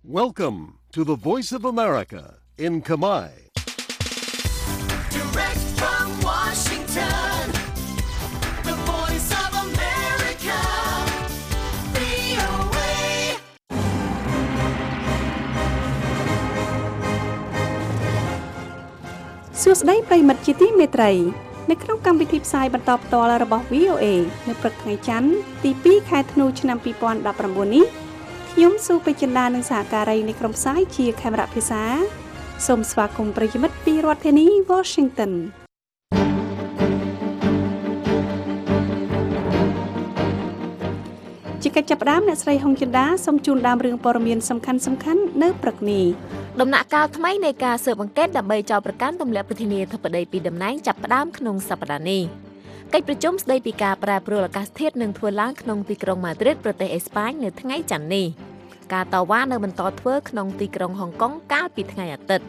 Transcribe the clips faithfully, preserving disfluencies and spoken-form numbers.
Welcome to the Voice of America in Khmer. Direct from Washington, the Voice of America, វី អូ เอសួស្តីប្រិយមិត្តជាទីមេត្រីនៅក្នុងកម្មវិធីផ្សាយបន្តផ្ទាល់របស់ វី អូ เอ នៅព្រឹកថ្ងៃច័ន្ទទីពីរខែធ្នូឆ្នាំពីរពាន់ដប់ប្រាំបួននេះខ្ញុំសុពេជ្រចិន្តានិងសហការីនៃក្រុមផ្សាយជាខេមរៈភាសាសូមស្វាគមន៍ប្រិយមិត្តពីរដ្ឋធានី Washington ជាកិច្ចចាប់ផ្ដើមអ្នកស្រីហុងចិន្តាសូមជូនដើមរឿងព័ត៌មានសំខាន់សំខាន់នៅព្រឹកនេះដំណាក់កាលថ្មីនៃការស៊ើបអង្កេតដើម្បីចោទប្រកាន់ទម្លាក់ប្រធានាធិបតីពីតំណែងចាប់ផ្ដើមក្នុងសប្តាហ៍នេះកិច្ចប្រជុំស្ដីពីការប្រែប្រួលអាកាសធាតុនឹងធ្វើឡើងក្នុងទីក្រុងម៉ាឌ្រីតប្រទេសអេស្ប៉ាញនៅថ្ងៃច័ន្ទនេះការតវ៉ានៅបន្តធ្វើក្នុងទីក្រុងហុងកុងកាលពីថ្ងៃអាទិត្យ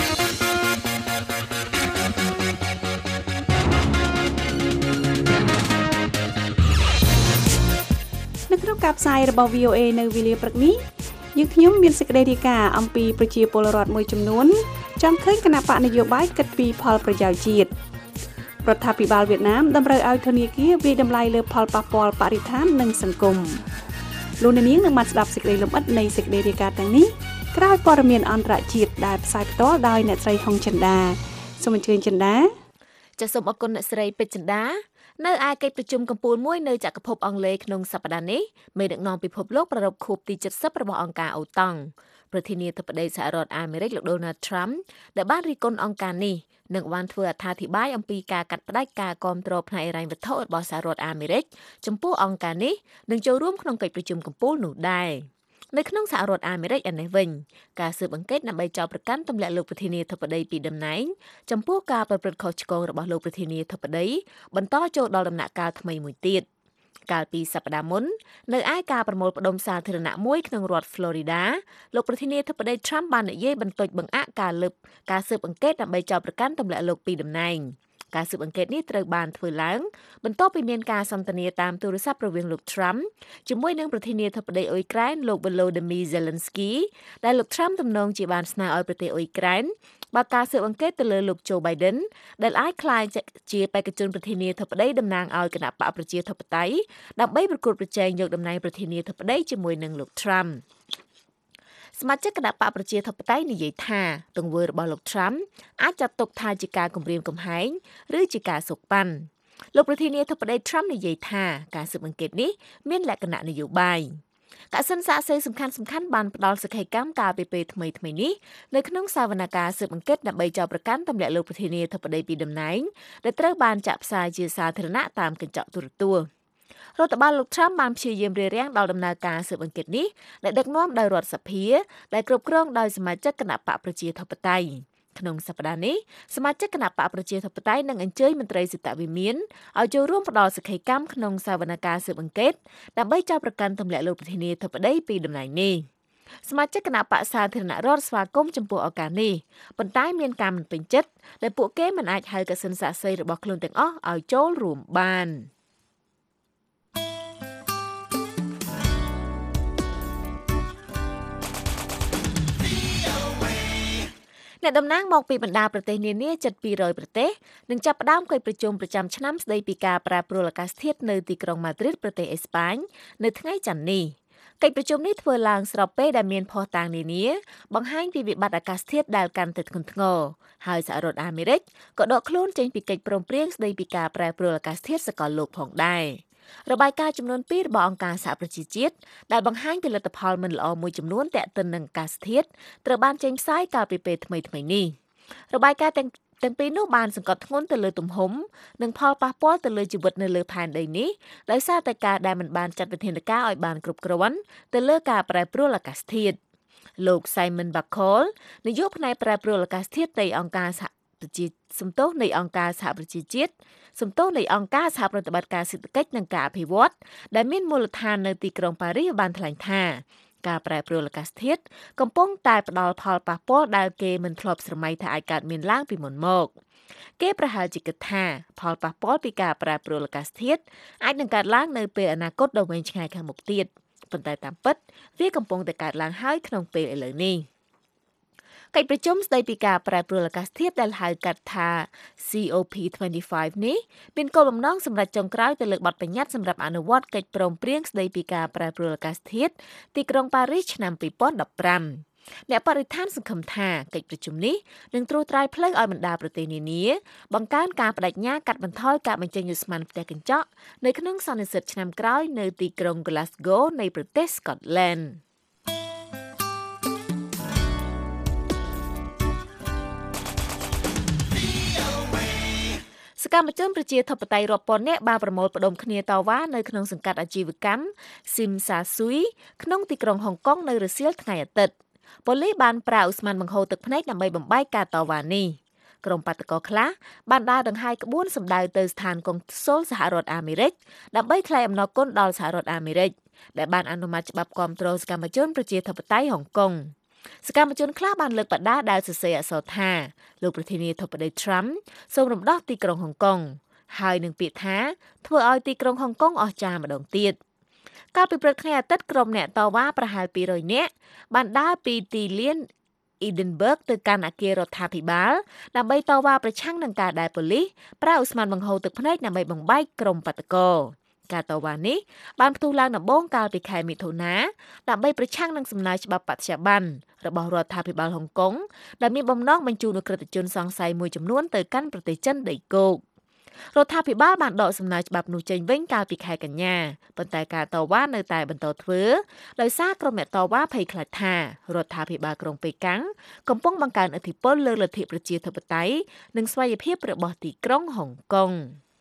នៅក្នុងការផ្សាយរបស់ វី អូ เอ នៅវេលាព្រឹកនេះយើងខ្ញុំមានសេចក្តីរាយការណ៍អំពីប្រជាពលរដ្ឋមួយចំនួនចង់ឃើញគណៈបកនយោបាយគិតពីផលប្រយោជន៍ជាតិរដ្ឋាភិបាលវៀតណាមតម្រូវឲ្យធនាគារវាយតម្លៃលើផលប៉ះពាល់បរិស្ថាននិងសង្គមលោកអ្នកនាងនឹងមកស្ដាប់សេចក្តីលម្អិតនៃសេចក្តីរាយការណ៍ទាំងនេះក្រោយព័ត៌មានអន្តរជាតិដែលផ្សាយផ្ទាល់ដោយអ្នកស្រីហុងចិន្តាសូមអញ្ជើញចិន្តាចាសសូមអរគុណអ្នកស្រីពេជ្រចិន្តានៅឯកិច្ចប្រជុំកំពូលមួយនៅចក្រភពអង់គ្លេសក្នុងសប្តាហ៍នេះមេដឹកនាំពិភពលោកប្រារព្ធខួបទី칠십របស់អង្គការអូតង់ប្រធានាធិបតីសហរដ្ឋអាមេរិកលោក Donald Trump ដែលបានរិះគន់អង្គការនេះនឹងបានធ្វើអត្ថាធិប្បាយអំពីការកាត់ផ្តាច់ការគាំទ្រផ្នែកហិរញ្ញវត្ថុរបស់សហរដ្ឋអាមេរិកចំពោះអង្គការនេះនឹងចូលរួមក្នុងកិច្ចប្រជុំកំពូលនោះដែរនៅក្នុងសហរដ្ឋអាមេរិកឯនេះវិញការស៊ើបអង្កេតដើម្បីចោទប្រកាន់ទម្លាក់លោកប្រធានាធិបតីពីតំណែងចំពោះការប្រព្រឹត្តខុសឆ្គងរបស់លោកប្រធានាធិបតីបន្តចូលដល់ដំណាក់កាលថ្មីមួយទៀតកាលពីសប្តាហ៍មុននៅឯការប្រមូលផ្ដុំសាធារណៈមួយក្នុងរដ្ឋ Florida លោកប្រធានាធិបតី Trump បាននិយាយបន្តិចបង្អាក់ការលើកការស៊ើបអង្កេតដើម្បីចោទប្រកាន់ទម្លាក់លោកពីតំណែងការស៊ើបអង្កេតនេះត្រូវបានធ្វើឡើងបន្ទាប់ពីមានការសន្ទនាតាមទូរស័ព្ទរវាងលោក Trump ជាមួយនឹងប្រធានាធិបតីអ៊ុយក្រែនលោក Volodymyr Zelensky ដែលលោក Trump ទំនងជាបានស្នើឲ្យប្រទេសអ៊ុយក្រែនបើកការស៊ើបអង្កេតទៅលើលោក Joe Biden ដែលអាចក្លាយជាបេក្ខជនប្រធានាធិបតីតំណាងឲ្យគណៈបកប្រជាធិបតេយ្យដើម្បីប្រកួតប្រជែងយកតំណែងប្រធានាធិបតីជាមួយនឹងលោក Trumpសមាជិកគណៈបកប្រជាធិបតេយ្យនិយាយថាទង្វើរបស់លោក Trump អាចចាត់ទុកថាជាការគំរាមកំហែងឬជាការសូកប៉ាន់លោកប្រធានាធិបតី Trump និយាយថាការស៊ើបអង្កេតនេះមានលក្ខណៈនយោបាយកសិនសាក្សីសំខាន់សំខាន់បានផ្ដល់សក្ខីកម្មកាលពីពេលថ្មីថ្មីនេះនៅក្នុងសវនកម្មស៊ើបអង្កេតដើម្បីចោទប្រកាន់ទម្លាក់លោកប្រធានាធិបតីពីតំណែងដែលត្រូវបានចាក់ផ្សាយជាសាធារណៈតាមកញ្ចក់ទូរទស្សន៍រដ្ឋបាលលោក Trump បានព្យាយាមរារាំងដល់ដំណើរការស៊ើបអង្កេតនេះដែលដឹកនាំដោយរដ្ឋសភាដែលគ្រប់គ្រងដោយសមាជិកគណៈបកប្រជាធិបតេយ្យក្នុងសប្តាហ៍នេះសមាជិកគណៈបកប្រជាធិបតេយ្យនឹងអញ្ជើញមន្ត្រីសិទ្ធិវិមានឲ្យចូលរួមផ្ដល់សក្ខីកម្មក្នុងសវនកម្មស៊ើបអង្កេតដើម្បីចោទប្រកាន់ទម្លាក់លោកប្រធានាធិបតីពីតំណែងនេះសមាជិកគណៈបកសាធារណរដ្ឋស្វាគមន៍ចំពោះឱកាសនេះប៉ុន្តែមានការមិនពេញចិត្តដែលពួកគេមិនអាចហៅកសិនសាក្សីរបស់ខ្លួនទាំងអស់ឲ្យចូលរួមបានអ្នកតំណាងមកពីបណ្ដាប្រទេសនានាជិតពីររយប្រទេសនឹងចាប់ផ្ដើមកិច្ចប្រជុំប្រចាំឆ្នាំស្ដីពីការប្រែប្រួលអាកាសធាតុនៅទីក្រុងម៉ាឌ្រីតប្រទេសអេស្ប៉ាញនៅថ្ងៃច័ន្ទនេះកិច្ចប្រជុំនេះធ្វើឡើងស្របពេលដែលមានភស្តុតាងនានាបង្ហាញពីវិបត្តិអាកាសធាតុដែលកាន់តែធ្ងន់ធ្ងរហើយសហរដ្ឋអាមេរិកក៏ដកខ្លួនចេញពីកិច្ចព្រមព្រៀងស្ដីពីការប្រែប្រួលអាកាសធាតុសកលលោកផងដែររបាយការណ៍ចំនួនពីររបស់អង្គការសហប្រជាជាតិដែលបង្ហាញពីលទ្ធផលមិនល្អមួយចំនួនទាក់ទិននឹងអាកាសធាតុត្រូវបានចេញផ្សាយកាលពីពេលថ្មីៗនេះរបាយការណ៍ទាំងទាំងពីរនោះបានសង្កត់ធ្ងន់ទៅលើទំហំនិងផលប៉ះពាល់ទៅលើជីវិតនៅលើផែនដីនេះដោយសារតែការដែលមិនបានចាត់វិធានការឲ្យបានគ្រប់គ្រាន់ទៅលើការប្រែប្រួលអាកាសធាតុលោក Simon Bacall នាយកផ្នែកប្រែប្រួលអាកាសធាតុនៃអង្គការសហប្រជាសំទោសនៃអង្គការសហប្រជាជាតិសំទោសនៃអង្គការសហប្រតិបត្តិការសេដ្ឋកិច្ចនិងការអភិវឌ្ឍដែលមានមូលដ្ឋាននៅទីក្រុងប៉ារីសបានថ្លែងថាការប្រែប្រួលអាកាសធាតុកំពុងតែផ្ដល់ផលប៉ះពាល់ដែលគេមិនធ្លាប់ស្រមៃថាអាចកើតមានឡើងពីមុនមកគេប្រហែលជាគិតថាផលប៉ះពាល់ពីការប្រែប្រួលអាកាសធាតុអាចនឹងកើតឡើងនៅពេលអនាគតដ៏វែងឆ្ងាយខាងមុខទៀតប៉ុន្តែតាមពិតវាកំពុងតែកើតឡើងហើយក្នុងពេលឥឡូវនេះកិច្ចប្រជុំស្ដីពីការប្រែប្រួលអាកាសធាតុដែលហៅកាត់ថា C O P ยี่สิบห้า នេះមានគោលបំណងសម្រាប់ចុងក្រោយទៅលើបទបញ្ញត្តិសម្រាប់អនុវត្តកិច្ចព្រមព្រៀងស្ដីពីការប្រែប្រួលអាកាសធាតុទីក្រុងប៉ារីសឆ្នាំពីរពាន់ដប់ប្រាំអ្នកបរិស្ថានសង្ឃឹមថាកិច្ចប្រជុំនេះនឹងត្រួសត្រាយផ្លូវឲ្យបណ្ដាប្រទេសនានាបង្កើនការបដិញ្ញាកាត់បន្ថយការបញ្ចេញឧស្ម័នផ្ទះកញ្ចក់នៅក្នុងសន្និសីទឆ្នាំក្រោយនៅទីក្រុង Glasgow នៃប្រទេស Scotlandសកម្មជនប្រជាធិបតេយ្យរាប់ពាន់នាក់បានប្រមូលផ្ដុំគ្នាតវ៉ានៅក្នុងសង្កាត់អាជីវកម្ម Sim Sa Sui ក្នុងទីក្រុងហុងកុងនៅរសៀលថ្ងៃអាទិត្យប៉ូលីសបានប្រើឧស្ម័នបង្ហូរទឹកភ្នែកដើម្បីបំបែកការតវ៉ានេះក្រុមបាតកោខ្លះបានដើរដង្ហែក្បួនសម្ដៅទៅស្ថានកុងស៊ុលសហរដ្ឋអាមេរិកដើម្បីថ្លែងអំណរគុណដល់សហរដ្ឋអាមេរិកដែលបានអនុម័តច្បាប់គាំទ្រសកម្មជនប្រជាធិបតេយ្យហុងកុងសកម្មជនខ្លះបានលើកបដាដែលសរសេរអក្សរថាលោកប្រធានាធិបតី Trump សូមរំដោះទីក្រុងហុងកុងហើយនឹងពាក្យថាធ្វើឲ្យទីក្រុងហុងកុងអស្ចារ្យម្ដងទៀតកាលពីព្រឹកថ្ងៃអាទិត្យក្រុមអ្នកតវ៉ាប្រហែលពីររយនាក់បានដើរពីទីលាន Edinburgh ទៅកាន់អគាររដ្ឋាភិបាលដើម្បីតវ៉ាប្រឆាំងនឹងការដែលប៉ូលីសប្រើឧស្ម័នបង្ហូរទឹកភ្នែកដើម្បីបំបែកក្រុមបាតកោការតវ៉ានេះបានផ្ទុះឡើងដំបូងកាលពីខែមិថុនាដើម្បីប្រឆាំងនឹងសំណើច្បាប់បត្យាបន្នរបស់រដ្ឋាភិបាលហុងកុងដែលមានបំណងបញ្ជូនអក្រិតជនសង្ស័យមួយចំនួនទៅកាន់ប្រទេសចិនដីគោករដ្ឋាភិបាលបានដកសំណើច្បាប់នោះចេញវិញកាលពីខែកញ្ញាប៉ុន្តែការតវ៉ានៅតែបន្តធ្វើដោយសារក្រុមអ្នកតវ៉ាភ័យខ្លាចថារដ្ឋាភិបាលក្រុងប៉េកាំងកំពុងបង្កើនឥទ្ធិពលលើលទ្ធិប្រជាធិបតេយ្យនិងស្វ័យភាពរបស់ទីក្រុងហុងកុង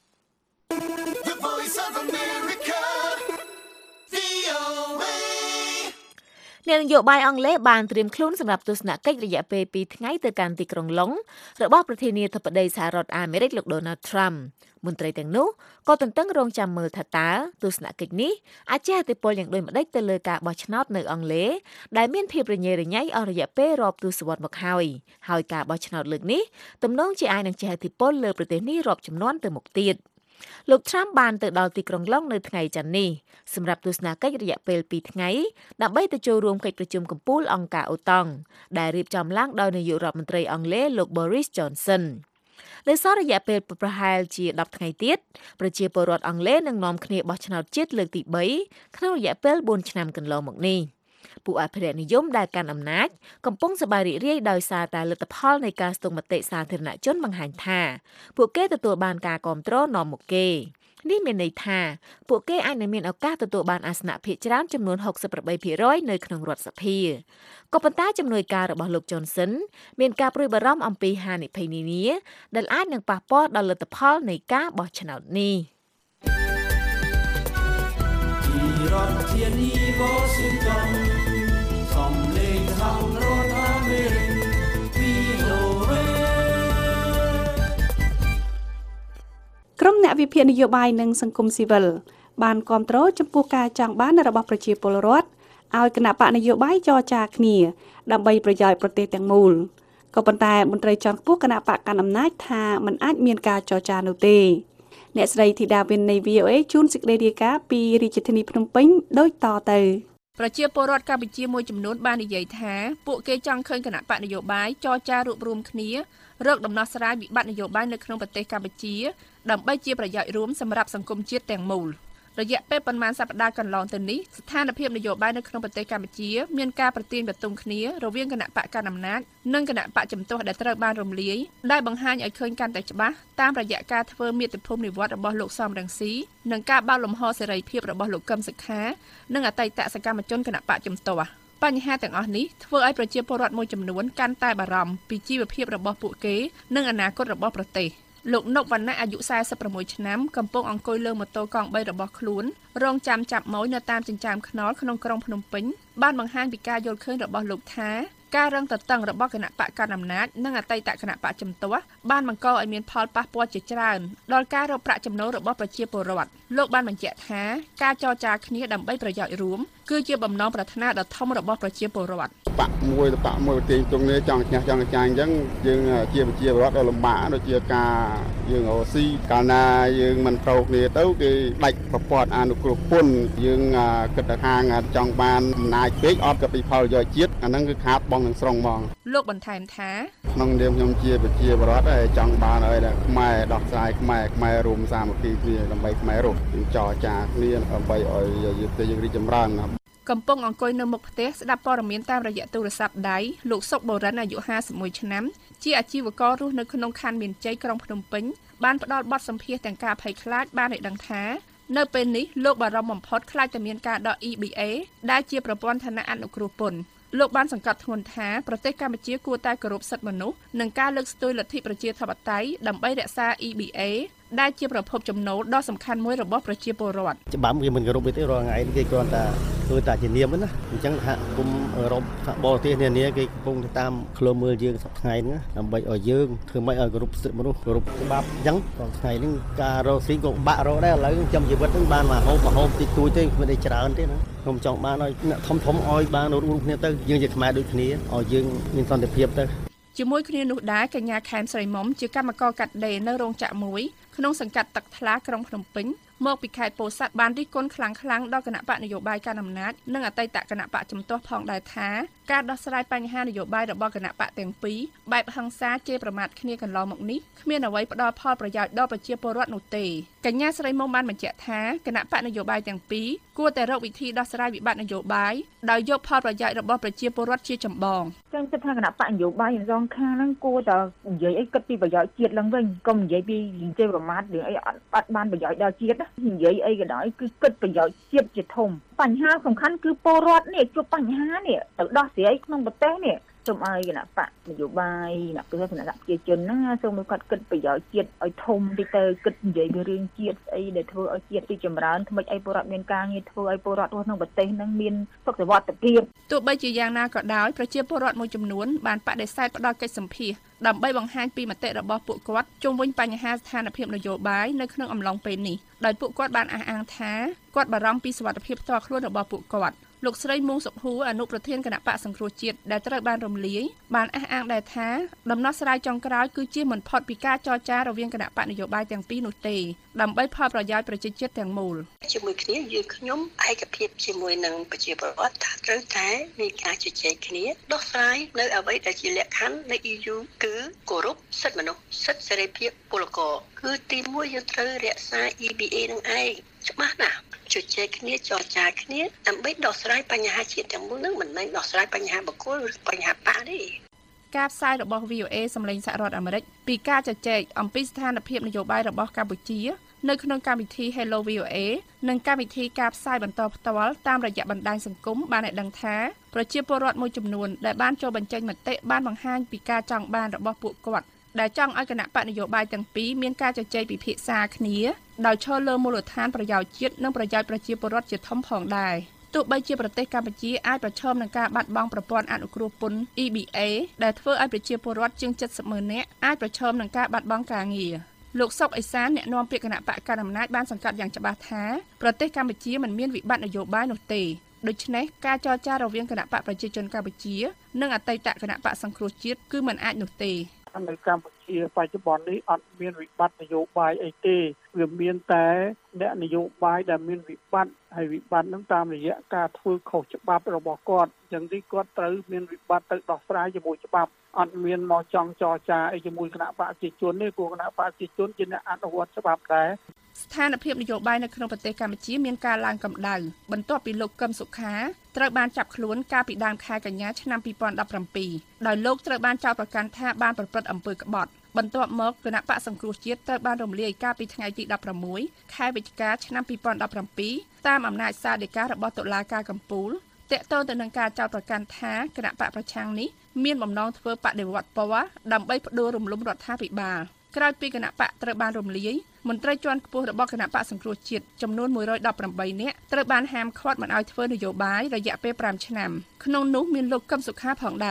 អ្នកនយោបាយអង់គ្លេសបានត្រៀមខ្លួនសម្រាប់ទស្សនកិច្ចរយៈពេលពីរថ្ងៃទៅកាន់ទីក្រុងឡុងរបស់ប្រធានាធិបតីសហរដ្ឋអាមេរិកលោក Donald Trump មន្ត្រីទាំងនោះក៏ទន្ទឹងរង់ចាំមើលថាតើទស្សនកិច្ចនេះអាចជះឥទ្ធិពលយ៉ាងដូចម្តេចទៅលើការបោះឆ្នោតនៅអង់គ្លេសដែលមានភាពរញ៉េរញ៉ៃអស់រយៈពេលរាប់ទសវត្សរ៍មកហើយហើយការបោះឆ្នោតលើកនេះទំនងជាអាចនឹងជះឥទ្ធិពលលើប្រទេសនេះរាប់ជំនាន់ទៅមុខទៀតលោក Trump បានទៅដល់ទីក្រុងឡុងនៅថ្ងៃច័ន្ទនេះសម្រាប់ទស្សនកិច្ចរយៈពេលពីរថ្ងៃដើម្បីទៅចូលរួមកិច្ចប្រជុំកំពូលអង្គការអូតង់ដែលរៀបចំឡើងដោយនាយករដ្ឋមន្ត្រីអង់គ្លេសលោក Boris Johnson នៅសល់រយៈពេលប្រហែលជាដប់ថ្ងៃទៀតប្រជាពលរដ្ឋអង់គ្លេសនឹងនាំគ្នាបោះឆ្នោតជាតិលើកទីបីក្នុងរយៈពេលបួនឆ្នាំកន្លងមកនេះពួកអភិរក្សនិយមដែលកាន់អំណាចកំពុងសប្បាយរីករាយដោយសារតែលទ្ធផលនៃការស្ទង់មតិសាធារណជនបង្ហាញថាពួកគេទទួលបានការគាំទ្រនាំមុខគេនេះមានន័យថាពួកគេអាចនឹងមានឱកាសទទួលបានអាសនៈភាគច្រើនចំនួន ហុកសិបប្រាំបីភាគរយ នៅក្នុងរដ្ឋសភាក៏ប៉ុន្តែជំនួយការរបស់លោក Johnson មានការព្រួយបារម្ភអំពីហានិភ័យនានាដែលអាចនឹងប៉ះពាល់ដល់លទ្ធផលនៃការបោះឆ្នោតនេះរដ្ឋធានី Washington សំឡេងសហរដ្ឋអាមេរិកក្រុមអ្នកវិភាគនយោបាយនិងសង្គមស៊ីវិលបានគាំទ្រចំពោះការចង់បានរបស់ប្រជាពលរដ្ឋឲ្យគណៈបកនយោបាយចរចាគ្នាដើម្បីប្រយោជន៍ប្រទេសទាំងមូលក៏ប៉ុន្តែមន្ត្រីជាន់ខ្ពស់គណៈបកកណ្ដាលអំណាចថាมันអាចមានការចរចានោះទេអ្នកស្រីធីតាវិននៃ V O A ជួនសេចក្តីរាយការណ៍ពីរាជធានីភ្នំពេញដូចតទៅប្រជាពលរដ្ឋកម្ពុជាមួយចំនួនបាននិយាយថាពួកគេចង់ឃើញគណៈបកនយោបាយចរចារួបរวมគ្នារកដំណោះស្រាយវិបត្តិនយោបាយនៅក្នុងប្រទេសកម្ពុជាដើម្បីជាប្រយោជន៍រួមសម្រាប់សង្គមជាតិទាំងមូលរយៈពេលប៉ុន្មានសប្តាហ៍កន្លងទៅនេះស្ថានភាពនយោបាយនៅក្នុងប្រទេសកម្ពុជាមានការប្រទាញបន្ទង់គ្នារវាងគណៈបកកណ្ដាលអំណាចនិងគណៈបកជំទាស់ដែលត្រូវបានរំលាយដែលបង្ហាញឲ្យឃើញកាន់តែច្បាស់តាមរយៈការធ្វើមាតុភូមិនិវត្តន៍របស់លោកសំរងស៊ីនិងការបើកលំហសេរីភាពរបស់លោកកឹមសុខានិងអតីតសកម្មជនគណៈបកជំទាស់បញ្ហាទាំងអស់នេះធ្វើឲ្យប្រជាពលរដ្ឋមួយចំនួនកាន់តែបារម្ភពីជីវភាពរបស់ពួកគេនិងអនាគតរបស់ប្រទេសលោកនុកវណ្ណៈអាយុសែសិបប្រាំមួយឆ្នាំកំពុងអង្គុយលើម៉ូតូកង់បីរបស់ខ្លួនរងចាំចាប់ម៉ួយនៅតាមចិញ្ចើមថ្នល់ក្នុងក្រុងភ្នំពេញបានបង្ហាញពីការយល់ឃើញរបស់លោកថាការរឹងតឹងរបស់គណៈបកកណ្ដាលអំណាចនិងអតីតគណៈបកជំទាស់បានបង្កឲ្យមានផលប៉ះពាល់ជាច្រើនដល់ការរកប្រាក់ចំណូលរបស់ប្រជាពលរដ្ឋលោកបានបញ្ជាក់ថាការចរចាគ្នាដើម្បីប្រយោជន៍រួមគឺជាបំណងប្រាថ្នាដ៏ធំរបស់ប្រជាពលរដ្ឋបាក់មួយទៅបាក់មួយទីជុំនេះចង់ឈ្នះចង់ចាញ់អញ្ចឹងយើងជាប្រជាពលរដ្ឋដ៏លំបាកដូចជាការយើងអូស៊ីកាលណាយើងមិនត្រូវគ្នាទៅគេដាច់ប្រព័ន្ធអនុគ្រោះពន្ធយើងគិតថាចង់បានអំណាចពេកអត់ក៏ពីផលប្រយោជន៍ជាតិអាហ្នឹងគឺខាតបង់ទាំងស្រុងហ្មងលោកបន្ថែមថាក្នុងនាមខ្ញុំជាប្រជាពលរដ្ឋហើយចង់បានឲ្យតែខ្មែរដោះស្រាយខ្មែរខ្មែររួមសាមគ្គីគ្នាដើម្បីខ្មែររស់ចរចាគ្នាដើម្បីឲ្យយើងរីកចម្រើនកំពុងអង្គុយនៅមុខផ្ទះស្ដាប់ព័ត៌មានតាមរយៈទូរស័ព្ទដៃលោកសុកបូរិនអាយុห้าสิบเอ็ดឆ្នាំជាអាជីវកររស់នៅក្នុងខណ្ឌមានជ័យក្រុងភ្នំពេញបានផ្ដល់បទសម្ភាសន៍ទាំងការភ័យខ្លាចបានឲ្យដឹងថានៅពេលនេះលោកបារម្ភបំផុតខ្លាចតែមានការដក E B A ដែលជាប្រព័ន្ធឋានៈអនុគ្រោះពន្ធលោកបានសង្កត់ធ្ងន់ថាប្រទេសកម្ពុជាគួរតែគោរពសិទ្ធិមនុស្សនិងការលើកស្ទួយលទ្ធិប្រជាធិបតេយ្យដើម្បីរក្សា E B A ដែលជាប្រភពចំណូលដ៏សំខាន់មួយរបស់ប្រជាពលរដ្ឋច្បាប់គេមិនគោរពទេរាល់ថ្ងៃគេគ្រាន់តែធ្វើតែជានាមណាអញ្ចឹងសហគមន៍អឺរ៉ុបសហបរទេសនានាគេកំពុងតាមឃ្លាំមើលយើងសប្តាហ៍ថ្ងៃហ្នឹងដើម្បីឲ្យយើងធ្វើម៉េចឲ្យគោរពសិទ្ធិមនុស្សគោរពច្បាប់អញ្ចឹងដល់ថ្ងៃនេះការរកស៊ីក៏បាក់រកដែរឥឡូវចំជីវិតហ្នឹងបានមកហូបមកហូបតិចតួចទេមិនได้ច្រើនទេណាខ្ញុំចង់បានឲ្យអ្នកធំធំឲ្យបានរួបរួមគ្នាទៅយើងជាខ្មែរដូចគ្នាឲ្យយើងមានសន្តិភាពទៅជាមួយគ្នានោះដែរកញ្ញាខែមស្រីមុំជាកម្មករកាត់ដេរនៅរោងចក្រមួយក្នុងសង្កាត់ទឹកថ្លាក្រុងភ្នំពេញមកពីខេត្តពោធិ៍សាត់បានរិះគន់ខ្លាំងៗដល់គណៈបកនយោបាយកាន់អំណាចនិងអតីតគណៈបកជំទាស់ផងដែរថាការដោះស្រាយបញ្ហានយោបាយរបស់គណៈបកទាំងពីរបែបហិង្សាជេរប្រមាថគ្នាកន្លងមកនេះគ្មានអ្វីផ្ដល់ផលប្រយោជន៍ដល់ប្រជាពលរដ្ឋនោះទេកញ្ញាស្រីមុំបានបញ្ជាក់ថាគណៈបកនយោបាយទាំងពីរគួរតែរកវិធីដោះស្រាយវិបត្តិនយោបាយដោយយកផលប្រយោជន៍របស់ប្រជាពលរដ្ឋជាចម្បងចឹងគិតថាគណៈបកនយោបាយទាំងសងខាងហ្នឹងគួរតែនិយាយអីគិតពីប្រយោជន៍ជាតិឡើងវិញកុំនិយាយពីជេរប្រមាថរឿងអីអត់អត់បានប្រយោជន៍ដល់ជាតិនិយាយអីក៏ដោយគឺគិតប្រយោជន៍ជាតិជាធំបញ្ហាសំខាន់គឺពលរដ្ឋនេះជួបបញ្ហានេះទៅដោះស្រាយក្នុងប្រទេសនេះសូមឲ្យគណៈបកនយោបាយគណៈប្រជាជនប្រជាជនហ្នឹងសូមឲ្យគាត់គិតប្រយោជន៍ជាតិឲ្យធំតិចទៅគិតនិយាយពីរឿងជាតិអីដែលធ្វើឲ្យជាតិរីកចម្រើនថ្មីឲ្យពលរដ្ឋមានការងារធ្វើឲ្យពលរដ្ឋរស់ក្នុងប្រទេសហ្នឹងមានសុខសុវត្ថិភាពទោះបីជាយ៉ាងណាក៏ដោយប្រជាពលរដ្ឋមួយចំនួនបានបដិសេធផ្ដល់កិច្ចសម្ភាសន៍ដើម្បីបង្ហាញពីមតិរបស់ពួកគាត់ជុំវិញបញ្ហាស្ថានភាពនយោបាយនៅក្នុងអំឡុងពេលនេះដោយពួកគាត់បានអះអាងថាគាត់បារម្ភពីសុវត្ថិភាពផ្ទាល់ខ្លួនរបស់ពួកគាត់លោកស្រីមួងសុខួរអនុប្រធានគណៈបកសង្គ្រោះជាតិដែលត្រូវបានរំលាយបានអះអាងដែរថាដំណោះស្រាយចុងក្រោយគឺជាមិនផុតពីការចរចារវាងគណៈបកនយោបាយទាំងពីរនោះទេដើម្បីផលប្រយោជន៍ប្រជាជាតិទាំងមូលជាមួយគ្នាយើងខ្ញុំឯកភាពជាមួយនឹងប្រជាពលរដ្ឋថាត្រូវតែមានការជជែកគ្នាដោះស្រាយនៅអ្វីដែលជាលក្ខខណ្ឌនៃ E U គឺគោរពសិទ្ធិមនុស្សសិទ្ធិសេរីភាពពលករគឺទីមួយយើងត្រូវរក្សា E B A នឹងឯងច្បាស់ណាស់ជជែកគ្នាចរចាគ្នាដើម្បីដោះស្រាយបញ្ហាជាតិទាំងមូលនឹងមិនមែនដោះស្រាយបញ្ហាបុគ្គលឬបញ្ហាបកទេការផ្សាយរបស់ V O A សម្លេងសហរដ្ឋអាមេរិកពីការជជែកអំពីស្ថានភាពនយោបាយរបស់កម្ពុជានៅក្នុងកម្មវិធី Hello វី អូ A និងកម្មវិធីការផ្សាយបន្តផ្ទាល់តាមរយៈបណ្ដាញសង្គមបានឲ្យដឹងថាប្រជាពលរដ្ឋមួយចំនួនដែលបានចូលបញ្ចេញមតិបានបង្ហាញពីការចង់បានរបស់ពួកគាត់ដែលចង់ឲ្យគណៈបកនយោបាយទាំងពីរមានការជជែកពិភាក្សាគ្នាដោយឈលលើមូលដ្ឋានប្រយោជន៍ជាតិនិងប្រយោជន៍ប្រជាពលរដ្ឋជាធំផងដែរទោះបីជាប្រទេសកម្ពុជាអាចប្រឈមនឹងការបាត់បង់ប្រព័ន្ធអនុគ្រោះពន្ធ E B A ដែលធ្វើឲ្យប្រជាពលរដ្ឋជាងเจ็ดสิบម៉ឺននាក់អាចប្រឈមនឹងការបាត់បង់ការងារលោកសុកអេសានអ្នកនាំពាក្យគណៈបកកណ្ដាលអំណាចបានសង្កត់យ៉ាងច្បាស់ថាប្រទេសកម្ពុជាមិនមានវិបត្តិនយោបាយនោះទេដូច្នេះការចរចារវាងគណៈបកប្រជាជនកម្ពុជានិងអតីតគណៈបកសង្គ្រោះជាតិគឺមិនអាចនោះទេនៅកម្ពុជាបច្ចុប្បន្ននេះអត់មានវិបត្តិនយោបាយអីទេវាមានតែអ្នកនយោបាយដែលមានវិបត្តិហើយវិបត្តិនឹងតាមរយៈការធ្វើខុសច្បាប់របស់គាត់អញ្ចឹងទីគាត់ត្រូវមានវិបត្តិទៅដោះស្រាយជាមួយច្បាប់អត់មានមកចង់ចរចាអីជាមួយគណៈបកប្រជាជនទេព្រោះគណៈបកប្រជាជនជាអ្នកអនុវត្តច្បាប់ដែរ ស្ថានភាពនយោបាយនៅក្នុងប្រទេសកម្ពុជាមានការឡើងកម្ដៅបន្ទាប់ពីលោកកឹមសុខាត្រូវបានចាប់ខ្លួនកាលពីដើមខែកញ្ញាឆ្នាំពីរពាន់ដប់ប្រាំពីរដោយលោកត្រូវបានចោទប្រកាន់ថាបានប្រព្រឹត្តអំពើក្បត់បន្ទាប់មកគណៈបកសង្គ្រោះជាតិត្រូវបានរំលាយកាលពីថ្ងៃទីដប់ប្រាំមួយខែវិច្ឆិកាឆ្នាំពីរពាន់ដប់ប្រាំពីរតាមអំណាចសារដីការបស់តុលាការកំពូលតាក់ទងទៅនឹងការចោទប្រកាន់ថាគណៈបកប្រឆាំងនេះមានបំណងធ្វើបដិវត្តពណ៌ដើម្បីផ្ដួលរំលំរដ្ឋាភិបាលក្រោយពីគណៈបកត្រូវបានរំលាយមន្ត្រីជាន់ខ្ពស់របស់គណៈបកសង្គ្រោះជាតិចំនួនមួយរយដប់ប្រាំបីនាក់ត្រូវបានហាមឃាត់មិនឲ្យធ្វើនយោបាយរយៈពេលប្រាំឆ្នាំក្នុងនោះមានលោកកឹមសុខាផងដែរ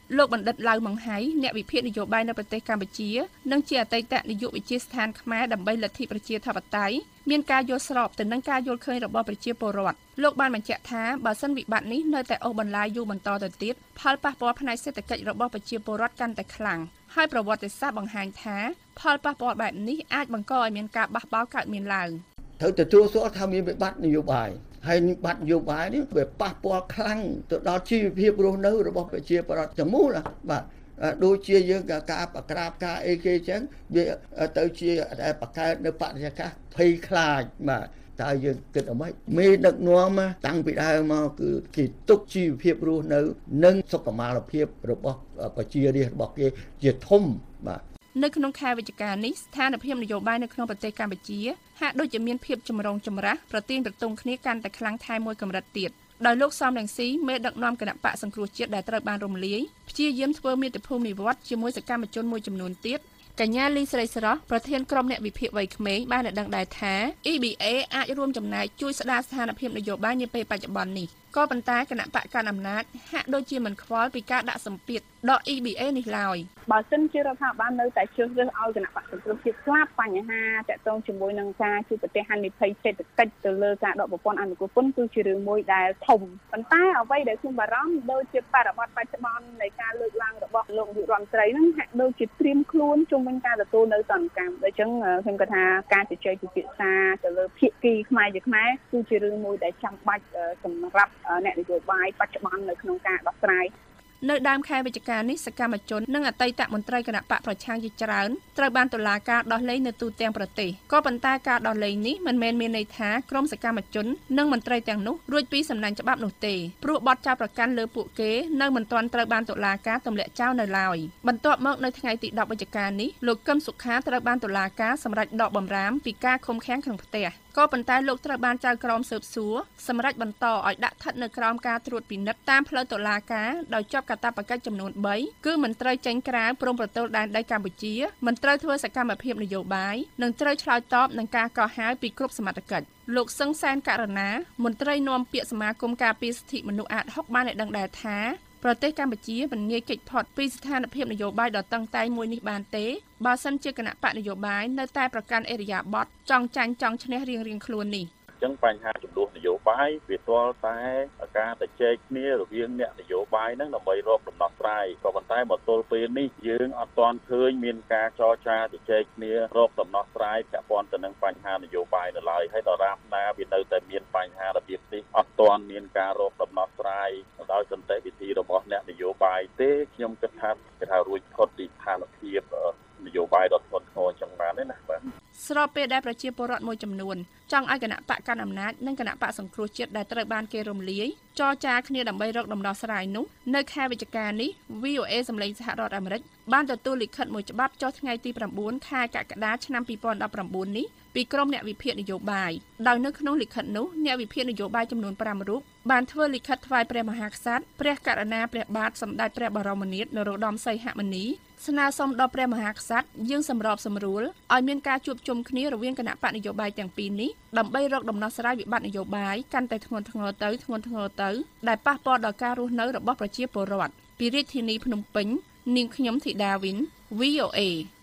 លោកបណ្ឌិតឡៅម៉ុងហៃអ្នកវិភាគនយោបាយនៅប្រទេសកម្ពុជានិងជាអតីតនាយកវិទ្យាស្ថានខ្មែរដើម្បីលទ្ធិប្រជាធិបតេយ្យមានការយល់ស្របទៅនឹងការយល់ឃើញរបស់ប្រជាពលរដ្ឋលោកបានបញ្ជាក់ថាបើសិនវិបត្តិនេះនៅតែអូសបន្លាយយូរបន្តទៅទៀតផលប៉ះពាល់ផ្នែកសេដ្ឋកិច្ចរបស់ប្រជាពលរដ្ឋកាន់តែខ្លាំងហើយប្រវត្តិសាស្ត្របង្ហាញថាផលប៉ះពាល់បែបនេះអាចបង្កឲ្យមានការបះបោរកើតមានឡើងត្រូវទទួលស្គាល់ថាមានវិបត្តិនយោបាយហើយវិបត្តិនយោបាយនេះវាប៉ះពាល់ខ្លាំងទៅដល់ជីវភាពរស់នៅរបស់ប្រជាពលរដ្ឋទាំងមូលបាទដូចជាយើងការបក្រាបការអីគេចឹងវាទៅជាបង្កើតនៅបរិយាកាសភ័យខ្លាចបាទតើយើងគិតអ្វីមេដឹកនាំតាំងពីដើមមកគឺគេទុកជីវភាពរស់នៅនិងសុខុមាលភាពរបស់ប្រជារាស្ត្ររបស់គេជាធំបាទនៅក្នុងខែវិច្ឆិកានេះស្ថានភាពនយោបាយនៅក្នុងប្រទេសកម្ពុជាហាក់ដូចជាមានភាពចម្រូងចម្រាសប្រទាញប្រទង់គ្នាកាន់តែខ្លាំងថែមមួយកម្រិតទៀតដោយលោកសំរងស៊ីមេដឹកនាំគណៈបកសង្គ្រោះជាតិដែលត្រូវបានរំលាយព្យាយាមធ្វើមាតុភូមិនិវត្តន៍ជាមួយសកម្មជនមួយចំនួនទៀតកញ្ញាលីស្រីស្រស់ប្រធានក្រុមអ្នកវិភាគវ័យក្មេងបានដឹងដែរថា អ៊ី ប៊ី เอ អាចរួមចំណែកជួយស្ដារស្ថានភាពនយោបាយនាពេលបច្ចុប្បន្ននេះក៏ប៉ុន្តែគណៈបកកណ្ដាលអំណាចហាក់ដូចជាមិនខ្វល់ពីការដាក់សម្ពាធដល់ អ៊ី ប៊ី เอ នេះឡើយបើសិនជារដ្ឋាភិបាលនៅតែជ្រើសរើសឲ្យគណៈបកសង្គ្រោះជាតិស្លាប់បញ្ហាតាក់ទងជាមួយនឹងការជួបប្រទះហានិភ័យសេដ្ឋកិច្ចទៅលើការដកប្រព័ន្ធអនុគ្រោះពន្ធគឺជារឿងមួយដែលធំប៉ុន្តែអ្វីដែលខ្ញុំបារម្ភដូចជាបរិបទបច្ចុប្បន្ននៃការលើកឡើងរបស់លោកនាយករដ្ឋមន្ត្រីហ្នឹងហាក់ដូចជាត្រៀមខ្លួនជុំវិញការទទួលនៅសន្តិកម្មដូច្នេះខ្ញុំគិតថាការជជែកពិភាក្សាទៅលើភាគីខ្មែរជាខ្មែរគឺជារឿងមួយដែលចាំបាច់សម្រាប់អ្នកនយោបាយបច្ចុប្បន្ននៅក្នុងការដោះស្រាយនៅដើមខែវិច្ឆិកានេះសកម្មជននិងអតីតមន្ត្រីគណៈបកប្រឆាំងជាច្រើនត្រូវបានតុលាការដោះលែងនៅទូទាំងប្រទេសក៏ប៉ុន្តែការដោះលែងនេះមិនមែនមានន័យថាក្រុមសកម្មជននិងមន្ត្រីទាំងនោះរួចពីសំណាញ់ច្បាប់នោះទេព្រោះបទចោទប្រកាន់លើពួកគេនៅមិនទាន់ត្រូវបានតុលាការទម្លាក់ចោលនៅឡើយបន្ទាប់មកនៅថ្ងៃទីដប់វិច្ឆិកានេះលោកកឹមសុខាត្រូវបានតុលាការសម្រេចដកបំរាមពីការឃុំឃាំងក្នុងផ្ទះក៏ប៉ុន្តែលោកត្រូវបានចៅក្រមស៊ើបសួរសម្រេចបន្តឲ្យដាក់ស្ថិតនៅក្រោមការត្រួតពិនិត្យតាមផ្លូវតុលាការដោយជាប់កាតព្វកិច្ចចំនួនបីគឺមិនត្រូវចេញក្រៅព្រំប្រទល់ដែនដីកម្ពុជាមិនត្រូវធ្វើសកម្មភាពនយោបាយនិងត្រូវឆ្លើយតបនឹងការកោះហៅពីគ្រប់សមត្ថកិច្ចលោកសឹងសែនករណាមន្ត្រីនាំពាក្យសមាគមការពារសិទ្ធិមនុស្សអាតហុកបានឲ្យដឹងដែរថាប្រទេសកម្ពុជាមិនងាយគេចផុតពីស្ថានភាពនយោបាយដ៏តឹងតែងមួយនេះបានទេបើសិនជាគណៈបកនយោបាយនៅតែប្រកាន់អេរយាប័តចង់ចាញ់ចង់ឈ្នះរៀងៗខ្លួននេះចឹងបញ្ហាចំនួននយោបាយវាទាល់តែការទៅជែកគ្នារវាងអ្នកនយោបាយហ្នឹងដើម្បីរកដំណោះស្រាយក៏ប៉ុន្តែមកទល់ពេលនេះយើងអត់ទាន់ឃើញមានការចរចាទៅជែកគ្នារកដំណោះស្រាយពាក់ព័ន្ធទៅនឹងបញ្ហានយោបាយនៅឡើយហើយដល់រាបណាវានៅតែមានបញ្ហារបៀបនេះអត់ទាន់មានការរកដំណោះស្រាយដោយសន្តិវិធីរបស់អ្នកនយោបាយទេខ្ញុំគិតថាគេថារួចផុតពីស្ថានភាពនយោបាយដ៏ធ្ងន់ធ្ងរចឹងបានទេណាបាទស្របពេលដែលប្រជាពលរដ្ឋមួយចំនួនចង់ឲ្យគណៈបកកណ្ដាលអំណាចនិងគណៈបកសង្គ្រោះជាតិដែលត្រូវបានគេរំលាយចរចាគ្នាដើម្បីរកដំណោះស្រាយនោះនៅខែវិច្ឆិកានេះ វី អូ เอ សម្លេងសហរដ្ឋអាមេរិកបានទទួលលិខិតមួយច្បាប់ចុះថ្ងៃទីប្រាំបួនខែកក្កដាឆ្នាំពីរពាន់ដប់ប្រាំបួននេះពីក្រុមអ្នកវិភាគនយោបាយដោយនៅក្នុងលិខិតនោះអ្នកវិភាគនយោបាយចំនួនប្រាំរូបបានធ្វើលិខិតថ្វាយព្រះមហាក្សត្រព្រះករុណាព្រះបាទសម្ដេចព្រះបរមនាថនរោត្តមសីហមុនីស្នើសុំដល់ព្រះមហាក្សត្រយើងសម្របសម្រួលឲ្យមានការជួបជុំគ្នារវាងគណៈបកនយោបាយទាំងពីរនេះដើម្បីរកដំណោះស្រាយវិបត្តិនយោបាយកាន់តែធ្ងន់ធ្ងរទៅធ្ងន់ធ្ងរទៅដែលប៉ះពាល់ដល់ការរស់នៅរបស់ប្រជាពលរដ្ឋពីរាជធានីភ្នំពេញនាងខ្ញុំធីតាវិន វី អូ เอ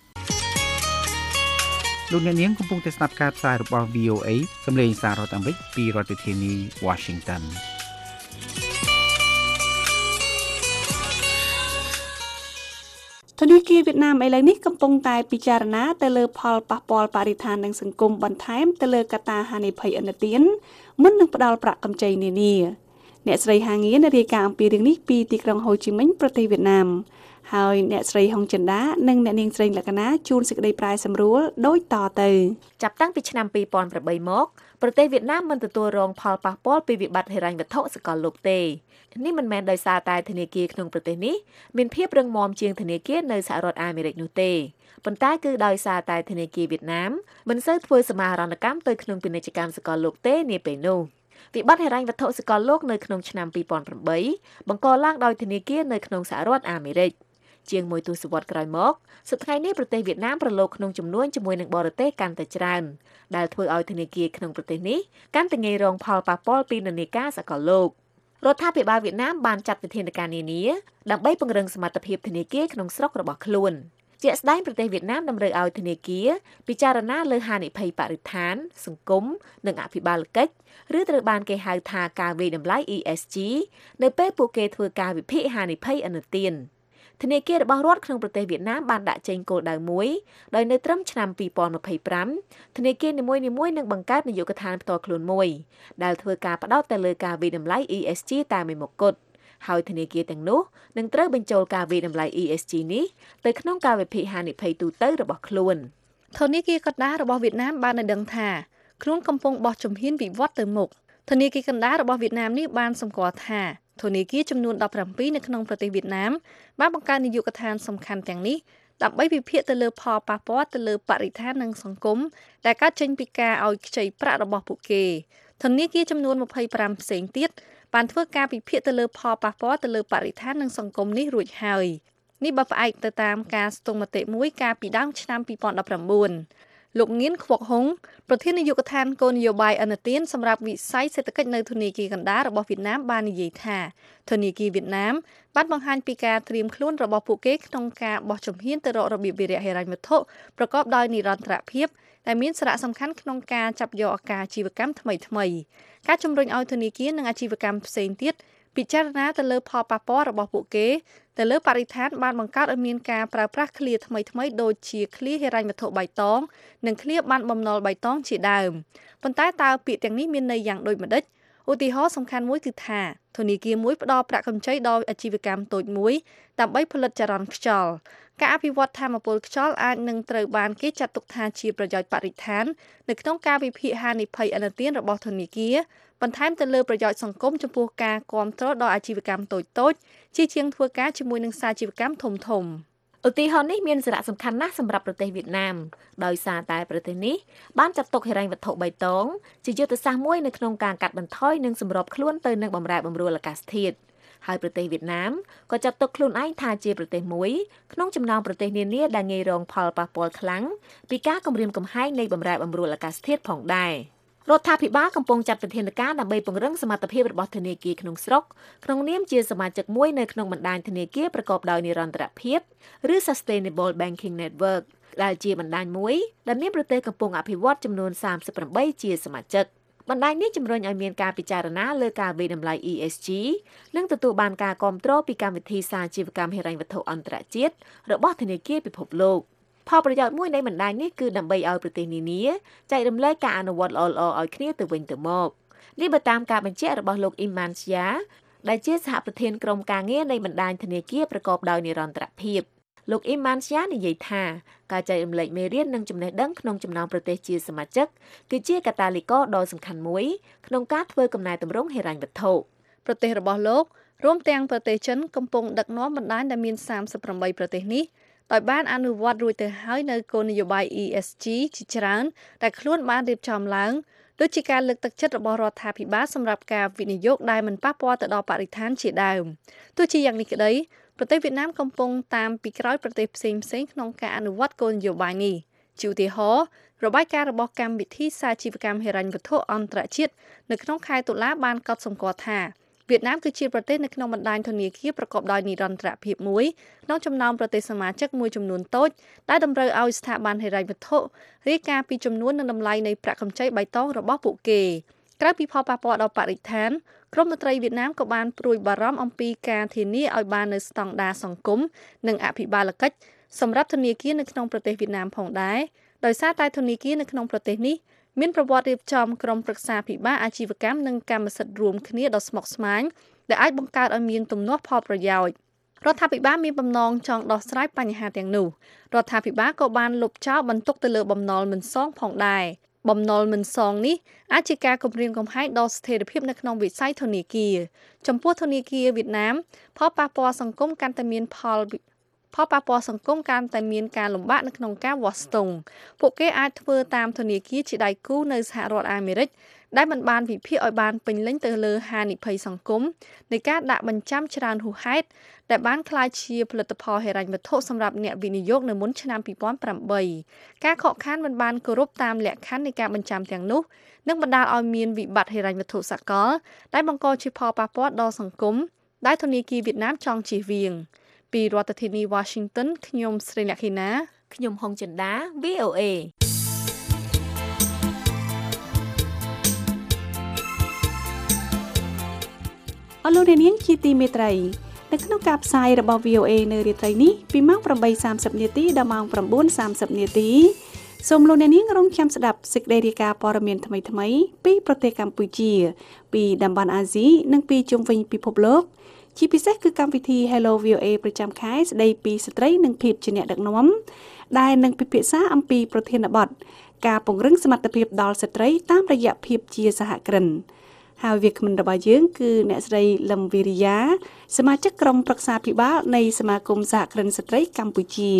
លោកអ្នកនាងកំពុងតែស្ដាប់ការផ្សាយរបស់ វី អូ เอ សម្លេងសាររដ្ឋអាមេរិកពីរដ្ឋធានី Washington ធនាគារវៀតណាមឥឡូវនេះកំពុងតែពិចារណាទៅលើផលប៉ះពាល់បរិស្ថាននិងសង្គមបន្ថែមទៅលើកត្តាហានិភ័យឥណទានមុននឹងផ្ដល់ប្រាក់កម្ចីនានាអ្នកស្រីហាងៀនរាយការណ៍អំពីរឿងនេះពីទីក្រុងហូជីមិញប្រទេសវៀតណាមហើយអ្នកស្រីហុងចិនដានិងអ្នកនាងស្រីលក្ខណាជួនសេចក្តីប្រាយសម្រួលដូចតទៅចាប់តាំងពីឆ្នាំពីរពាន់ប្រាំបីមកប្រទេសវៀតណាមមិនទទួលរងផលប៉ះពាល់ពីវិបត្តិហិរញ្ញវត្ថុសកលលោកទេនេះមិនមែនដោយសារតែធនាគារក្នុងប្រទេសនេះមានភាពរឹងមាំជាងធនាគារនៅសហរដ្ឋអាមេរិកនោះទេប៉ុន្តែគឺដោយសារតែធនាគារវៀតណាមមិនសូវធ្វើសមាហរណកម្មទៅក្នុងពាណិជ្ជកម្មសកលលោកទេនាពេលនោះវិបត្តិហិរញ្ញវត្ថុសកលលោកនៅក្នុងឆ្នាំពីរពាន់ប្រាំបីបង្កឡើងដោយធនាគារនៅក្នុងសហរដ្ឋអាមេរិកជាងមួយទសវត្សរ៍ក្រោយមកសប្តាហ៍នេះប្រទេសវៀតណាមប្រឡូកក្នុងចំនួនជាមួយនឹងបរទេសកាន់តែច្រើនដែលធ្វើឲ្យធនាគារក្នុងប្រទេសនេះកាន់តែងាយរងផលប៉ះពាល់ពីនានាការសកលលោករដ្ឋាភិបាលវៀតណាមបានចាត់វិធានការនានាដើម្បីពង្រឹងសមត្ថភាពធនាគារក្នុងស្រុករបស់ខ្លួនជាក់ស្ដែងប្រទេសវៀតណាមតម្រូវឲ្យធនាគារពិចារណាលើហានិភ័យបរិស្ថានសង្គមនិងអភិបាលកិច្ចឬត្រូវបានគេហៅថាការវាយតម្លៃ E S G នៅពេលពួកគេធ្វើការវិភាគហានិភ័យឥណទានធនាគាររបស់រដ្ឋក្នុងប្រទេសវៀតណាមបានដាក់ចេញគោលដៅមួយដោយនៅត្រឹមឆ្នាំពីរពាន់ម្ភៃប្រាំធនាគារនីមួយៗនឹងបង្កើតនាយកដ្ឋានផ្ទាល់ខ្លួនមួយដែលធ្វើការផ្ដោតទៅលើការវាយតម្លៃ E S G តែមួយមុខគត់ហើយធនាគារទាំងនោះនឹងត្រូវបញ្ចូលការវាយតម្លៃ E S G នេះទៅក្នុងការវិភាគហានិភ័យទូទៅរបស់ខ្លួនធនាគារកណ្ដាលរបស់វៀតណាមបានឲ្យដឹងថាខ្លួនកំពុងបោះជំហានវិវត្តទៅមុខធនាគារកណ្ដាលរបស់វៀតណាមនេះបានសម្គាល់ថាធនាគារចំនួនដប់ប្រាំពីរនៅក្នុងប្រទេសវៀតណាមបានបង្កើតនាយកដ្ឋានសំខាន់ទាំងនេះដើម្បីវិភាគទៅលើផលប៉ះពាល់ទៅលើបរិស្ថាននិងសង្គមដែលកើតចេញពីការឲ្យខ្ចីប្រាក់របស់ពួកគេធនាគារចំនួនម្ភៃប្រាំផ្សេងទៀតបានធ្វើការវិភាគទៅលើផលប៉ះពាល់ទៅលើបរិស្ថាននិងសង្គមនេះរួចហើយនេះបើផ្អែកទៅតាមការស្ទង់មតិមួយកាលពីដើមឆ្នាំពីរពាន់ដប់ប្រាំបួនលោកងៀនខ្វុកហុងប្រធាននាយកដ្ឋានគោលនយោបាយឥណទានសម្រាប់វិស័យសេដ្ឋកិច្ចនៅធនាគារកណ្ដាលរបស់វៀតណាមបាននិយាយថាធនាគារវៀតណាមបានបង្ហាញពីការត្រៀមខ្លួនរបស់ពួកគេក្នុងការបោះជំហានទៅរករបៀបវារៈហិរញ្ញវត្ថុប្រកបដោយនិរន្តរភាពដែលមានសារៈសំខាន់ក្នុងការចាប់យកឱកាសអាជីវកម្មថ្មីៗការជំរុញឲ្យធនាគារនិងអាជីវកម្មផ្សេងទៀតពិចារណាទៅលើផលប៉ះពាល់របស់ពួកគេទៅលើបរិស្ថានបានបង្កើតឲ្យមានការប្រើប្រាស់ឃ្លាថ្មីៗដូចជាឃ្លាហិរញ្ញវត្ថុបៃតងនិងឃ្លាបានបំណុលបៃតងជាដើមប៉ុន្តែតើពាក្យទាំងនេះមានន័យយ៉ាងដូចម្តេចឧទាហរណ៍សំខាន់មួយគឺថាធនាគារមួយផ្ដល់ប្រាក់កម្ចីដល់អាជីវកម្មតូចមួយដើម្បីផលិតចរន្តខ្យល់ការអភិវឌ្ឍថាមពលខ្យល់អាចនឹងត្រូវបានគេចាត់ទុកថាជាប្រយោជន៍បរិស្ថាននៅក្នុងការវិភាគហានិភ័យឥណទានរបស់ធនាគារបន្ថែមទៅលើប្រយោជន៍សង្គមចំពោះការគាំទ្រដល់អាជីវកម្មតូចៗជាជាងធ្វើការជាមួយនឹងសាជីវកម្មធំធំឧទាហរណ៍នេះមានសារៈសំខាន់ណាស់សម្រាប់ប្រទេសវៀតណាមដោយសារតែប្រទេសនេះបានចាត់ទុកហិរញ្ញវត្ថុបៃតងជាយុទ្ធសាស្ត្រមួយនៅក្នុងការកាត់បន្ថយនិងសម្របខ្លួនទៅនឹងបម្រែបម្រួលអាកាសធាតុហើយប្រទេសវៀតណាមក៏ចាត់ទុកខ្លួនឯងថាជាប្រទេសមួយក្នុងចំណោមប្រទេសនានាដែលងាយរងផលប៉ះពាល់ខ្លាំងពីការគំរាមកំហែងនៃបម្រែបម្រួលអាកាសធាតុផងដែររដ្ឋាភិបាលកំពុងចាត់វិធានការដើម្បីពង្រឹងសមត្ថភាពរបស់ធនាគារក្នុងស្រុកក្នុងនាមជាសមាជិកមួយនៅក្នុងបណ្ដាញធនាគារប្រកបដោយនិរន្តរភាពឬ Sustainable Banking Network ដែលជាបណ្ដាញមួយដែលមានប្រទេសកំពុងអភិវឌ្ឍចំនួនសាមសិបប្រាំបីជាសមាជិកបណ្ដាញនេះជំរុញឲ្យមានការពិចារណាលើការវាយតម្លៃ E S G និងទទួលបានការគាំទ្រពីកម្មវិធីសាជីវកម្មហិរញ្ញវត្ថុអន្តរជាតិរបស់ធនាគារពិភពលោកផលប្រយោជន៍មួយនៃបណ្ដាញនេះគឺដើម្បីឲ្យប្រទេសនានាចែករំលែកការអនុវត្តល្អៗឲ្យគ្នាទៅវិញទៅមកនេះបើតាមការបញ្ជាក់របស់លោកអ៊ីម៉ានស្យាដែលជាសហប្រធានក្រុមការងារនៃបណ្ដាញធនាគារប្រកបដោយនិរន្តរភាពលោកអ៊ីម៉ានស្យានិយាយថាការចែករំលែកមេរៀននិងចំណេះដឹងក្នុងចំណោមប្រទេសជាសមាជិកគឺជាកាតាលីករដ៏សំខាន់មួយក្នុងការធ្វើកំណែទម្រង់ហិរញ្ញវត្ថុប្រទេសរបស់លោករួមទាំងប្រទេសចិនកំពុងដឹកនាំបណ្ដាញដែលមានសាមសិបប្រាំបីប្រទេសនេះដោយបានអនុវត្តរួចទៅហើយនៅគោលនយោបាយ E S G ជាច្រើនដែលខ្លួនបានរៀបចំឡើងដូចជាការលើកទឹកចិត្តរបស់រដ្ឋាភិបាលសម្រាប់ការវិនិយោគដែលមិនប៉ះពាល់ទៅដល់បរិស្ថានជាដើមទោះជាយ៉ាងនេះក្តីប្រទេសវៀតណាមកំពុងតាមពីក្រោយប្រទេសផ្សេងៗក្នុងការអនុវត្តគោលនយោបាយនេះជាឧទាហរណ៍របាយការណ៍របស់កម្មវិធីសាជីវកម្មហិរញ្ញវត្ថុអន្តរជាតិនៅក្នុងខែតុលាបានកត់សម្គាល់ថាវៀតណាមគឺជាប្រទេសនៅក្នុងបណ្ដាញធនាគារប្រកបដោយនិរន្តរភាពមួយក្នុងចំណោមប្រទេសសមាជិកមួយចំនួនតូចដែលតម្រូវឲ្យស្ថាប័នហិរញ្ញវត្ថុរាយការណ៍ពីចំនួននិងតម្លៃនៃប្រាក់កម្ចីបៃតងរបស់ពួកគេក្រៅពីផលប៉ះពាល់ដល់បរិស្ថានក្រមមន្ត្រីវៀតណាមក៏បានព្រួយបារម្ភអំពីការធានាឲ្យបាននូវស្តង់ដារសង្គមនិងអភិបាលកិច្ចសម្រាប់ធនាគារនៅក្នុងប្រទេសវៀតណាមផងដែរដោយសារតែធនាគារនៅក្នុងប្រទេសនេះមានប្រវត្តិរៀបចំក្រុមប្រឹក្សាពិបាកអាជីវកម្មនិងកម្មសិទ្ធិរួមគ្នាដ៏ស្មុគស្មាញដែលអាចបង្កើតឲ្យមានទំនាស់ផលប្រយោជន៍រដ្ឋាភិបាលមានបំណងចង់ដោះស្រាយបញ្ហាទាំងនោះរដ្ឋាភិបាលក៏បានលុបចោលបន្ទុកទៅលើបំណុលមិនសងផងដែរបំណុលមិនសងនេះអាចជាការគំរាមកំហែងដល់ស្ថិរភាពនៅក្នុងវិស័យធនាគារចំពោះធនាគារវៀតណាមផលប៉ះពាល់សង្គមកាន់តែមានផលផលប៉ះពាល់សង្គមកាន់តែមានការលំបាកនៅក្នុងការវាស់ស្ទង់ពួកគេអាចធ្វើតាមធនាគារជាដៃគូនៅសហរដ្ឋអាមេរិកដែលមិនបានវិភាគឲ្យបានពេញលេញទៅលើហានិភ័យសង្គមនៃការដាក់បញ្ចាំច្រើនហួសហេតុដែលបានក្លាយជាផលិតផលហិរញ្ញវត្ថុសម្រាប់អ្នកវិនិយោគនៅមុនឆ្នាំពីរពាន់ប្រាំបីការខកខានមិនបានគោរពតាមលក្ខខណ្ឌនៃការបញ្ចាំទាំងនោះនឹងបណ្ដាលឲ្យមានវិបត្តិហិរញ្ញវត្ថុសកលដែលបង្កជាផលប៉ះពាល់ដល់សង្គមដែលធនាគារវៀតណាមចង់ជៀសវាងពីរដ្ឋធានី Washington ខ្ញុំស្រីលក្ខិណាខ្ញុំហុងចិន្តា វី អូ เอអរលោកអ្នកនាងជាទីមេត្រីនៅក្នុងការផ្សាយរបស់ វី អូ เอ នៅរាត្រីនេះពីម៉ោង ប្រាំបីសាមសិប នាទីដល់ម៉ោង ប្រាំបួនសាមសិប នាទីសូមលោកអ្នកនាងរងចាំស្ដាប់សេចក្តីរាយការណ៍ព័ត៌មានថ្មីៗពីប្រទេសកម្ពុជាពីតំបន់អាស៊ីនិងពីជុំវិញពិភពលោកជាពិសេសគឺកម្មវិធី Hello វី អូ เอ ប្រចាំខែស្ដីពីស្ត្រីនិងភាពជាអ្នកដឹកនាំដែលនឹងពិភាក្សាអំពីប្រធានបទការពង្រឹងសមត្ថភាពដល់ស្ត្រីតាមរយៈភាពជាសហគ្រិនហើយវាគ្មិនរបស់យើងគឺអ្នកស្រីលឹមវីរិយាសមាជិកក្រុមប្រឹក្សាភិបាលនៃសមាគមសហគ្រិនស្ត្រីកម្ពុជា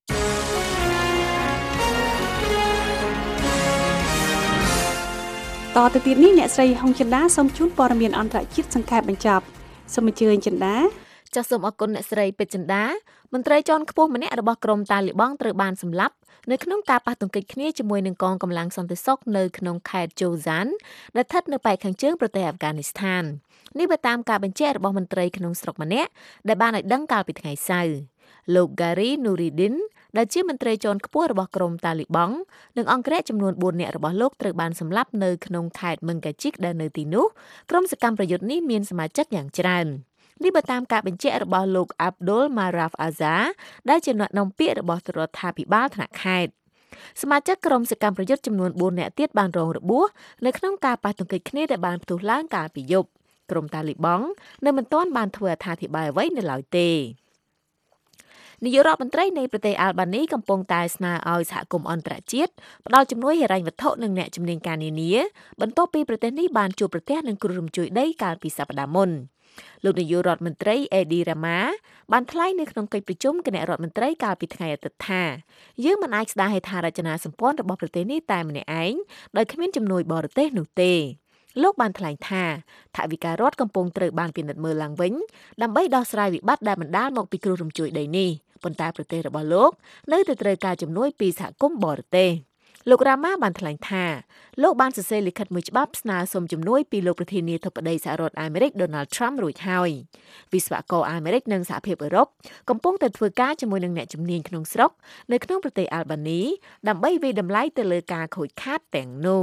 តទៅទៀតនេះអ្នកស្រីហុងចិន្តាសូមជូនព័ត៌មានអន្តរជាតិសង្ខេបបញ្ចប់សូមអញ្ជើញចិន្តាចាសសូមអរគុណអ្នកស្រីពេជ្រចិន្តាមន្ត្រីជាន់ខ្ពស់ម្នាក់របស់ក្រុមតាលីបង់ត្រូវបានសម្លាប់នៅក្នុងការប៉ះទង្គិចគ្នាជាមួយនឹងកងកម្លាំងសន្តិសុខនៅក្នុងខេត្តជូហ្សានដែលស្ថិតនៅប៉ែកខាងជើងប្រទេសអាហ្វហ្គានីស្ថាននេះបើតាមការបញ្ជាក់របស់មន្ត្រីក្នុងស្រុកម្នាក់ដែលបានឲ្យដឹងកាលពីថ្ងៃសៅរ៍លោក Gary Nuruddin ដែលជាមន្ត្រីជាន់ខ្ពស់របស់ក្រុមតាលីបង់និងអង្គរៈចំនួនបួននាក់របស់លោកត្រូវបានសម្លាប់នៅក្នុងខេត្តមឹងកាជីកដែលនៅទីនោះក្រុមសកម្មប្រយុទ្ធនេះមានសមាជិកយ៉ាងច្រើននេះបើតាមការបញ្ជាក់របស់លោក Abdul Maraf Azhar ដែលជាអ្នកនាំពាក្យរបស់រដ្ឋាភិបាលថ្នាក់ខេត្តសមាជិកក្រុមសកម្មប្រយុទ្ធចំនួនបួននាក់ទៀតបានរងរបួសនៅក្នុងការប៉ះទង្គិចគ្នាដែលបានផ្ទុះឡើងកាលពីយប់ក្រុមតាលីបង់នៅមិនទាន់បានធ្វើអត្ថាធិប្បាយអ្វីនៅឡើយទេនាយករដ្ឋមន្ត្រីនៃប្រទេសអាល់បានីកំពុងតែស្នើឲ្យសហគមន៍អន្តរជាតិផ្ដល់ជំនួយហិរញ្ញវត្ថុនិងអ្នកជំនាញការនានាបន្ទាប់ពីប្រទេសនេះបានជួបប្រទះនឹងគ្រោះរញ្ជួយដីកាលពីសប្តាហ៍មុនលោកនាយករដ្ឋមន្ត្រីអេឌីរ៉ាម៉ាបានថ្លែងនៅក្នុងកិច្ចប្រជុំគណៈរដ្ឋមន្ត្រីកាលពីថ្ងៃអាទិត្យថាយើងមិនអាចស្ដារហេដ្ឋារចនាសម្ព័ន្ធរបស់ប្រទេសនេះតែម្នាក់ឯងដោយគ្មានជំនួយបរទេសនោះទេលោកបានថ្លែងថាថវិការដ្ឋកំពុងត្រូវបានពិនិត្យមើលឡើងវិញដើម្បីដោះស្រាយវិបត្តិដែលបណ្ដាលមកពីគ្រោះរញ្ជួយដីនេះប៉ុន្តែប្រទេសរបស់លោកនៅតែត្រូវការជំនួយពីសហគមន៍បរទេសលោករ៉ាម៉ាបានថ្លែងថាលោកបានសរសេរលិខិតមួយច្បាប់ស្នើសុំជំនួយពីលោកប្រធានាធិបតីសហរដ្ឋអាមេរិក Donald Trump រួចហើយវិស្វករអាមេរិកនិងសហភាពអឺរ៉ុបកំពុងតែធ្វើការជាមួយនឹងអ្នកជំនាញក្នុងស្រុកនៅក្នុងប្រទេសអាល់បានីដើម្បីវិតម្លៃទៅលើការខូចខាតទាំងនោះ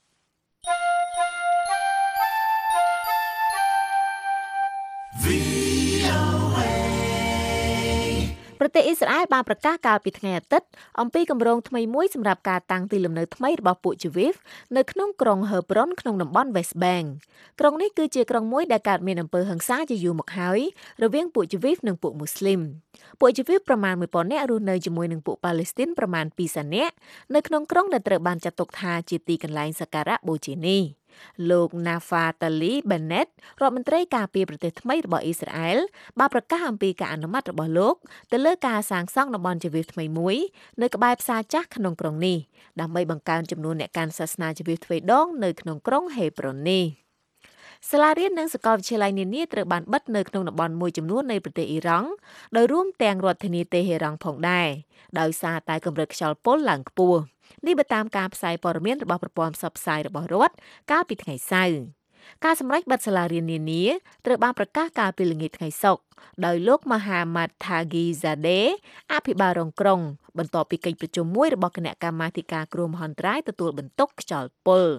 ប្រទេសអ៊ីស្រាអែលបានប្រកាសកាលពីថ្ងៃអាទិត្យអំពីគម្រោងថ្មីមួយសម្រាប់ការតាំងទីលំនៅថ្មីរបស់ពួកជីវីវនៅក្នុងក្រុងហឺប្រុនក្នុងតំបន់ West Bank ក្រុងនេះគឺជាក្រុងមួយដែលកើតមានអំពើហិង្សាជាយូរមកហើយរវាងពួកជីវីវនិងពួកមូស្លីមពួកជីវីវប្រមាណ មួយពាន់ នាក់រស់នៅជាមួយនឹងពួកប៉ាឡេស្ទីនប្រមាណ ពីរសែន នាក់នៅក្នុងក្រុងដែលត្រូវបានចាត់ទុកថាជាទីកន្លែងសក្ការៈបូជានេះលោក Naftali Bennett រដ្ឋមន្ត្រីការពារប្រទេសថ្មីរបស់អ៊ីស្រាអែលបានប្រកាសអំពីការអនុម័តរបស់លោកទៅលើការសាងសង់តំបន់ជីវីវថ្មីមួយនៅក្បែរផ្សារចាស់ក្នុងក្រុងនេះដើម្បីបង្កើនចំនួនអ្នកកាន់សាសនាជីវីវទ្វេដងនៅក្នុងក្រុងហេប្រុននេះសាលារៀននិងសាកលវិទ្យាល័យនានាត្រូវបានបិទនៅក្នុងតំបន់មួយចំនួននៃប្រទេសអ៊ីរ៉ង់ដោយរួមទាំងរដ្ឋធានីតេហេរ៉ង់ផងដែរដោយសារតែកម្រិតខ្យល់ពុលឡើងខ្ពស់នេះបើតាមការផ្សាយព័ត៌មានរបស់ប្រព័ន្ធផ្សព្វផ្សាយរបស់រដ្ឋកាលពីថ្ងៃសៅរ៍ការសម្រេចបិទសាលារៀននានាត្រូវបានប្រកាសកាលពីល្ងាចថ្ងៃសុក្រដោយលោកមហាម៉ាត់ថាហ្គីហ្សាដេអភិបាលរងក្រុងបន្ទាប់ពីកិច្ចប្រជុំមួយរបស់គណៈកម្មាធិការគ្រោះមហន្តរាយទទួលបន្ទុកខ្យល់ពុល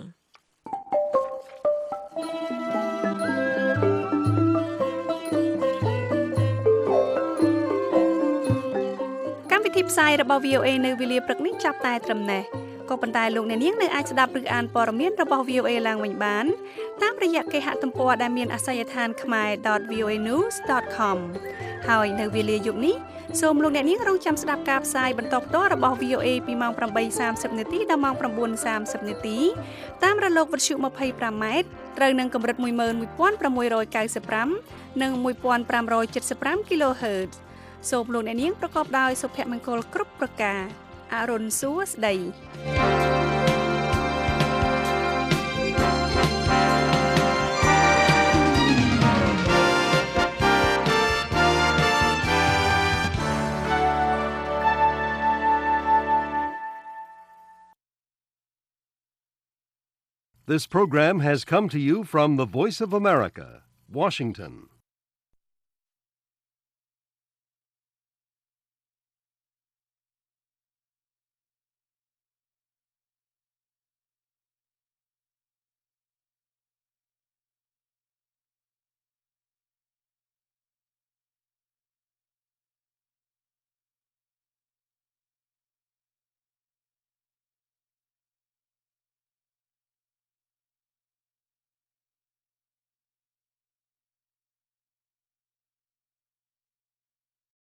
កម្មវិធីផ្សាយរបស់ វី អូ เอ នៅវេលាព្រឹកនេះចាប់តែត្រឹមនេះក៏ប៉ុន្តែលោកអ្នកនាងនៅអាចស្ដាប់ឬអានព័ត៌មានរបស់ វី អូ เอ ឡើងវិញបានតាមរយៈគេហទំព័រដែលមានអាសយដ្ឋាន khmae dot v o a news dot com ហើយនៅវេលាយប់នេះសូមលោកអ្នកនាងរងចាំស្ដាប់ការផ្សាយបន្តផ្ទាល់របស់ វី អូ เอ ពីម៉ោង ប្រាំបីសាមសិប នាទីដល់ម៉ោង ប្រាំបួនសាមសិប នាទីតាមរលកវិទ្យុ ម្ភៃប្រាំ ម៉ែត្រត្រូវនឹងកម្រិត មួយម៉ឺនមួយពាន់ប្រាំមួយរយកៅសិបប្រាំ និង មួយពាន់ប្រាំរយចិតសិបប្រាំ គីឡូហឺតសូមលោកអ្នកនាងប្រកបដោយសុភមង្គលគ្រប់ប្រការអរុនសួស្តី This program has come to you from the Voice of America, Washington.